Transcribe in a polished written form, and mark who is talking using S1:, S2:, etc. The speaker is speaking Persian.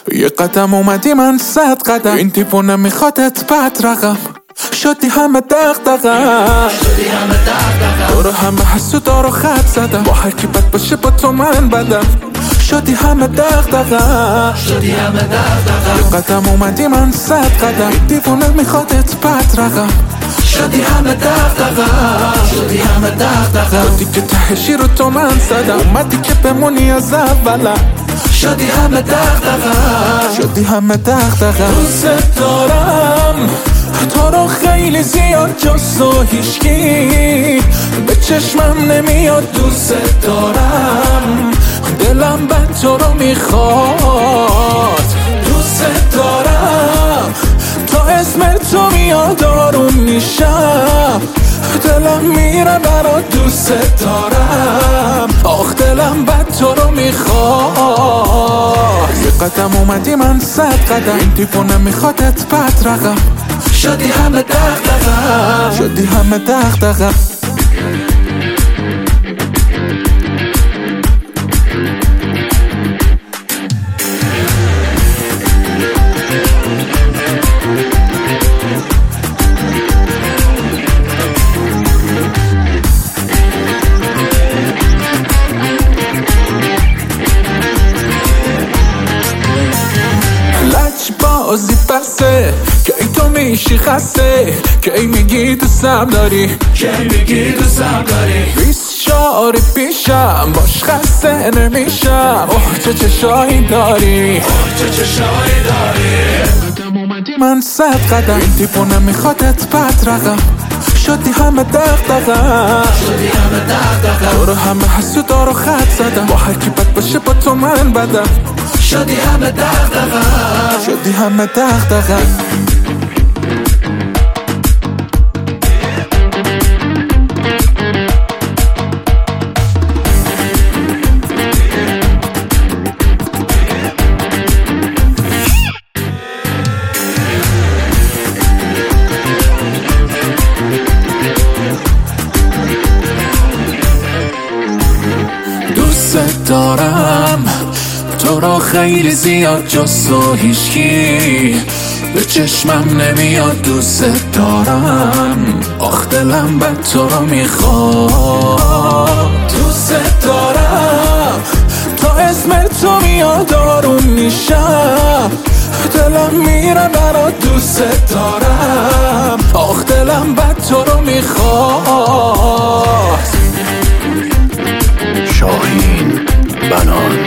S1: یه قدم اومدی من 100 قدم، این دیوونه میخوادت بد رقم، شدی همه دغدغم، برو همه حسودا رو خط زدم، با هر کی بد باشه با تو من بدم، شدی همه دغدغم، یه قدم اومدی من 100 قدم، این دیوونه میخوادت بد رقم، شدی همه دغدغم، تو دیگه تهشی رو تو من زدم، اومدی که بمونی از اولم، شدی همه دغدغم، دوست دارم تو رو خیلی زیاد جز تو هیچکی به چشمم نمیاد، دوست دارم دلم بد تو رو میخواد، دوست دارم تا اسم تو میاد آروم میشم، دلم میره برات، دوست دارم آخ دلم بد تو رو میخواد، یه قدم اومدی من 100 قدم، این دیوونه میخوادت بد رقم، شدی همه دغدغم. بازی بسته که ای تو میشی خسته، که ای میگی دوستم داری، 24 پیشم باش خسته نمیشم، اوه چه چشایی داری، قدم اومدی من 100 قدم، این دیوونه میخوادت بد رقم، شدی همه دغدغم، برو همه حسودا رو خط زدم، با هر کی بد باشه با تو من بدم، شدی همه دغدغم. دوست دارم تو رو خیلی زیاد جز تو هیچکی به چشمم نمیاد، دوست دارم آخ دلم بد تو رو میخواد، دوست دارم تا اسم تو میاد آروم میشم، دلم میره برات، دوست دارم آخ دلم بد تو رو میخواد.
S2: شاهین بنان